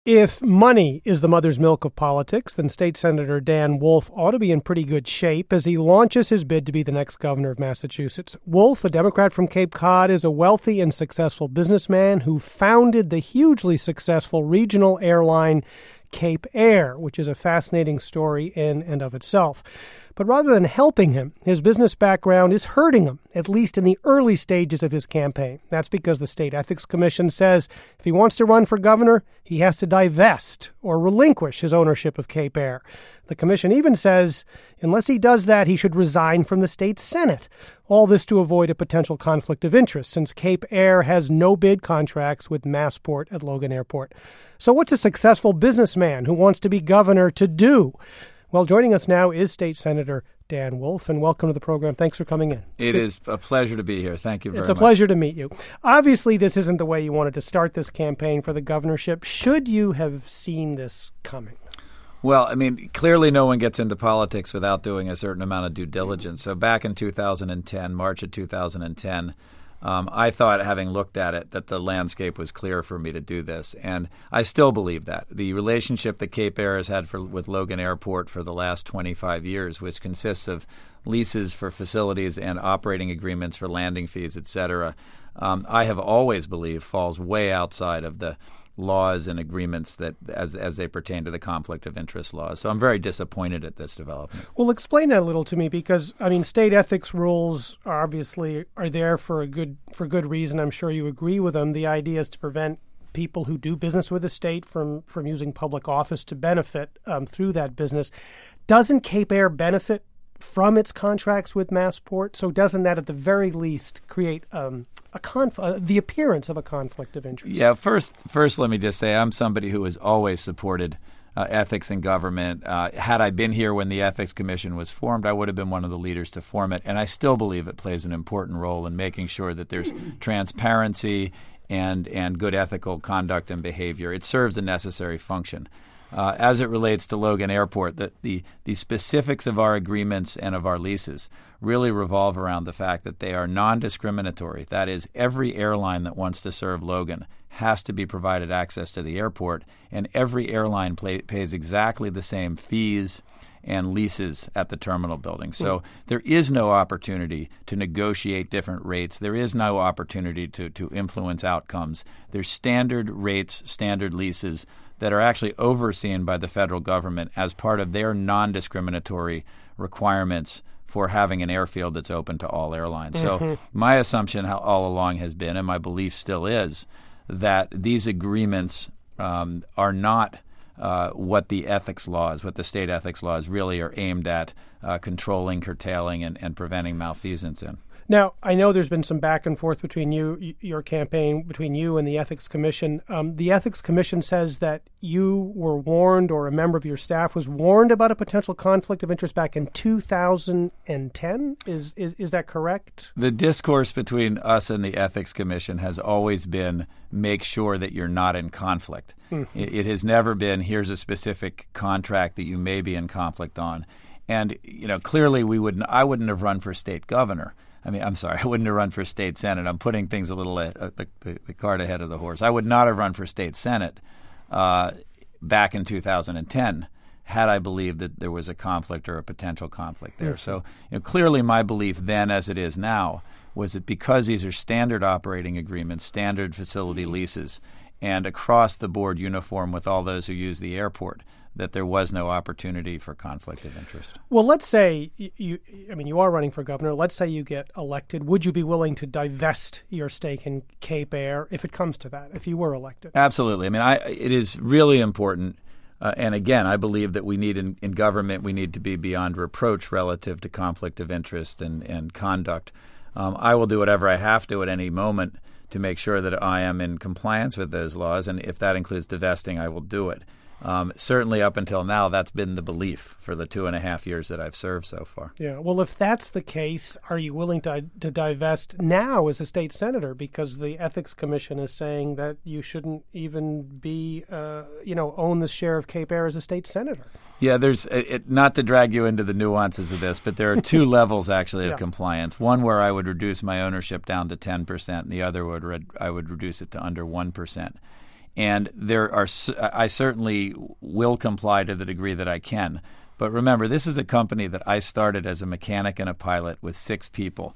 If money is the mother's milk of politics, then State Senator Dan Wolf ought to be in pretty good shape as he launches his bid to be the next governor of Massachusetts. Wolf, a Democrat from Cape Cod, is a wealthy and successful businessman who founded the hugely successful regional airline Cape Air, which is a fascinating story in and of itself. But rather than helping him, his business background is hurting him, at least in the early stages of his campaign. That's because the State Ethics Commission says if he wants to run for governor, he has to divest or relinquish his ownership of Cape Air. The commission even says unless he does that, he should resign from the state Senate. All this to avoid a potential conflict of interest, since Cape Air has no bid contracts with Massport at Logan Airport. So what's a successful businessman who wants to be governor to do? Well, joining us now is State Senator Dan Wolf, and welcome to the program. Thanks for coming in. It is a pleasure to be here. Thank you very much. It's a pleasure to meet you. Obviously, this isn't the way you wanted to start this campaign for the governorship. Should you have seen this coming? Well, I mean, clearly no one gets into politics without doing a certain amount of due diligence. So back in 2010, March of 2010, I thought, having looked at it, that the landscape was clear for me to do this. And I still believe that. The relationship that Cape Air has had with Logan Airport for the last 25 years, which consists of leases for facilities and operating agreements for landing fees, et cetera, I have always believed falls way outside of the laws and agreements that as they pertain to the conflict of interest laws. So I'm very disappointed at this development. Well, explain that a little to me, because I mean, state ethics rules obviously are there for good reason. I'm sure you agree with them. The idea is to prevent people who do business with the state from using public office to benefit through that business. Doesn't Cape Air benefit from its contracts with Massport? So doesn't that at the very least create the appearance of a conflict of interest? Yeah, first, let me just say I'm somebody who has always supported ethics in government. Had I been here when the Ethics Commission was formed, I would have been one of the leaders to form it, and I still believe it plays an important role in making sure that there's transparency and good ethical conduct and behavior. It serves a necessary function. As it relates to Logan Airport, the specifics of our agreements and of our leases really revolve around the fact that they are non-discriminatory. That is, every airline that wants to serve Logan has to be provided access to the airport, and every airline pays exactly the same fees and leases at the terminal building. So there is no opportunity to negotiate different rates. There is no opportunity to influence outcomes. There's standard rates, standard leases that are actually overseen by the federal government as part of their non-discriminatory requirements for having an airfield that's open to all airlines. So my assumption all along has been, and my belief still is, that these agreements are not what the state ethics laws really are aimed at controlling, curtailing, and preventing malfeasance in. Now, I know there's been some back and forth between your campaign, between you and the Ethics Commission. The Ethics Commission says that you were warned, or a member of your staff was warned, about a potential conflict of interest back in 2010. Is that correct? The discourse between us and the Ethics Commission has always been make sure that you're not in conflict. It has never been here's a specific contract that you may be in conflict on. And clearly I wouldn't have run for state governor. I wouldn't have run for state senate. I'm putting things a little the cart ahead of the horse. I would not have run for state senate back in 2010 had I believed that there was a conflict or a potential conflict there. So clearly my belief then, as it is now, was that because these are standard operating agreements, standard facility leases, and across the board uniform with all those who use the airport, that there was no opportunity for conflict of interest. Well, let's say you are running for governor. Let's say you get elected. Would you be willing to divest your stake in Cape Air if it comes to that, if you were elected? Absolutely. It is really important. And again, I believe that we need in government, we need to be beyond reproach relative to conflict of interest and conduct. I will do whatever I have to at any moment to make sure that I am in compliance with those laws. And if that includes divesting, I will do it. Certainly up until now, that's been the belief for the 2.5 years that I've served so far. Yeah. Well, if that's the case, are you willing to divest now as a state senator? Because the Ethics Commission is saying that you shouldn't even be, own the share of Cape Air as a state senator. Yeah, there's not to drag you into the nuances of this, but there are two levels actually of compliance. One where I would reduce my ownership down to 10%, and the other I would reduce it to under 1%. And I certainly will comply to the degree that I can. But remember, this is a company that I started as a mechanic and a pilot with 6 people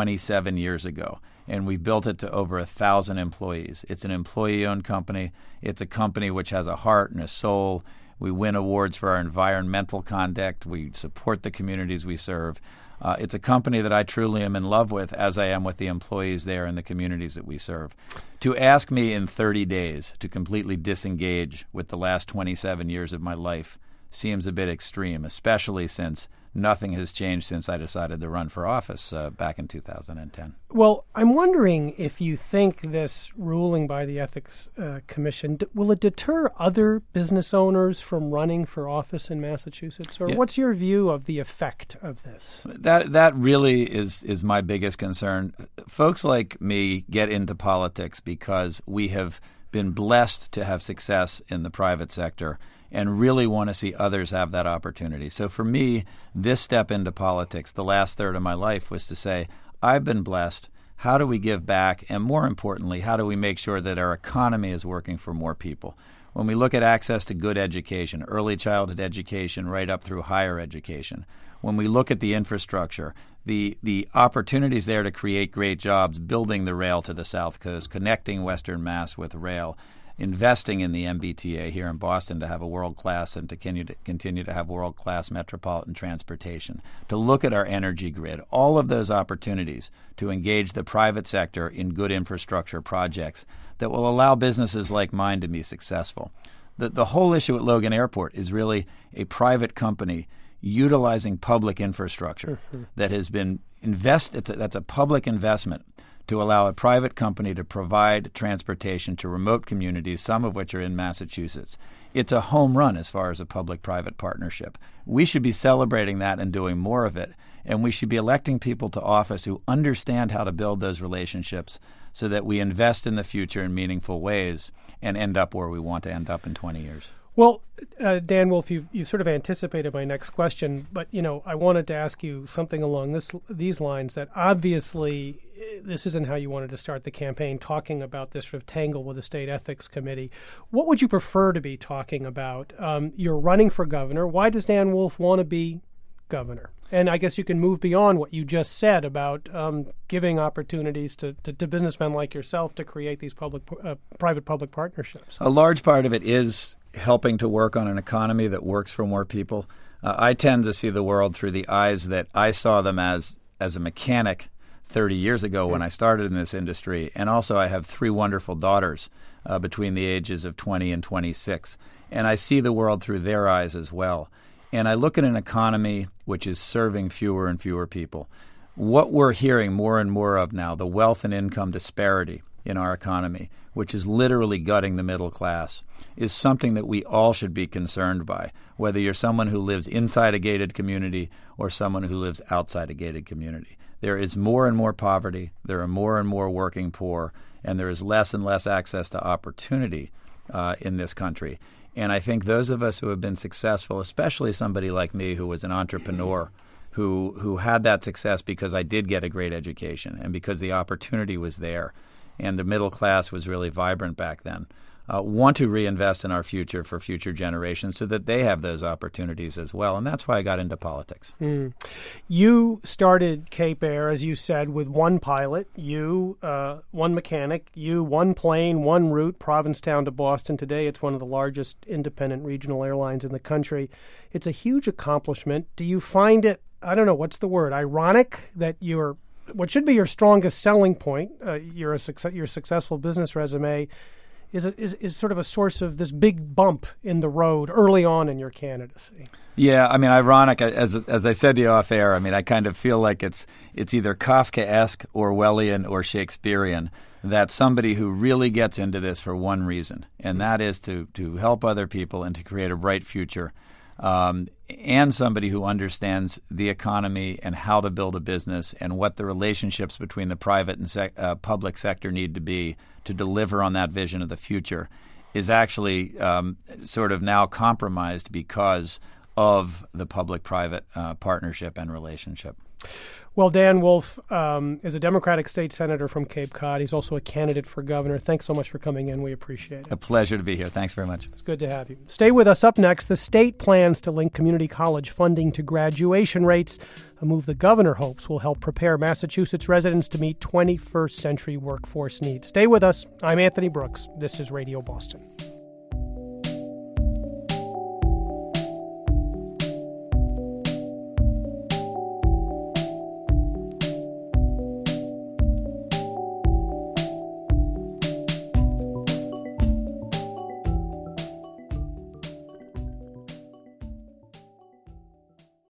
27 years ago. And we built it to over 1,000 employees. It's an employee-owned company. It's a company which has a heart and a soul. We win awards for our environmental conduct. We support the communities we serve. It's a company that I truly am in love with, as I am with the employees there and the communities that we serve. To ask me in 30 days to completely disengage with the last 27 years of my life seems a bit extreme, especially since nothing has changed since I decided to run for office back in 2010. Well, I'm wondering if you think this ruling by the Ethics Commission, will it deter other business owners from running for office in Massachusetts? Or what's your view of the effect of this? That really is my biggest concern. Folks like me get into politics because we have been blessed to have success in the private sector and really want to see others have that opportunity. So for me, this step into politics, the last third of my life, was to say, I've been blessed. How do we give back? And more importantly, how do we make sure that our economy is working for more people? When we look at access to good education, early childhood education right up through higher education, when we look at the infrastructure, the opportunities there to create great jobs, building the rail to the South Coast, connecting Western Mass with rail, investing in the MBTA here in Boston to have a world-class and to continue to have world-class metropolitan transportation, to look at our energy grid, all of those opportunities to engage the private sector in good infrastructure projects that will allow businesses like mine to be successful. The whole issue at Logan Airport is really a private company utilizing public infrastructure that has been invested. That's a public investment to allow a private company to provide transportation to remote communities, some of which are in Massachusetts. It's a home run as far as a public-private partnership. We should be celebrating that and doing more of it, and we should be electing people to office who understand how to build those relationships so that we invest in the future in meaningful ways and end up where we want to end up in 20 years. Well, Dan Wolf, you've sort of anticipated my next question, but I wanted to ask you something along these lines. That obviously this isn't how you wanted to start the campaign, talking about this sort of tangle with the state ethics committee. What would you prefer to be talking about? You're running for governor. Why does Dan Wolf want to be governor? And I guess you can move beyond what you just said about giving opportunities to businessmen like yourself to create these private-public partnerships. A large part of it is helping to work on an economy that works for more people. I tend to see the world through the eyes that I saw them as a mechanic 30 years ago when I started in this industry. And also I have 3 wonderful daughters between the ages of 20 and 26. And I see the world through their eyes as well. And I look at an economy which is serving fewer and fewer people. What we're hearing more and more of now, the wealth and income disparity in our economy, which is literally gutting the middle class, is something that we all should be concerned by, whether you're someone who lives inside a gated community or someone who lives outside a gated community. There is more and more poverty, there are more and more working poor, and there is less and less access to opportunity in this country. And I think those of us who have been successful, especially somebody like me who was an entrepreneur, who had that success because I did get a great education and because the opportunity was there, and the middle class was really vibrant back then, want to reinvest in our future for future generations so that they have those opportunities as well. And that's why I got into politics. You started Cape Air, as you said, with one pilot, you, one mechanic, you, one plane, one route, Provincetown to Boston. Today it's one of the largest independent regional airlines in the country. It's a huge accomplishment. Do you find it, I don't know, what's the word, ironic that what should be your strongest selling point, your successful business resume, is sort of a source of this big bump in the road early on in your candidacy? Yeah, I mean, ironic. As I said to you off air, I mean, I kind of feel like it's either Kafkaesque, Orwellian, or Shakespearean that somebody who really gets into this for one reason, and that is to help other people and to create a bright future. And somebody who understands the economy and how to build a business and what the relationships between the private and public sector need to be to deliver on that vision of the future is actually sort of now compromised because of the public-private partnership and relationship. Well, Dan Wolf is a Democratic state senator from Cape Cod. He's also a candidate for governor. Thanks so much for coming in. We appreciate it. A pleasure to be here. Thanks very much. It's good to have you. Stay with us. Up next, the state plans to link community college funding to graduation rates, a move the governor hopes will help prepare Massachusetts residents to meet 21st century workforce needs. Stay with us. I'm Anthony Brooks. This is Radio Boston.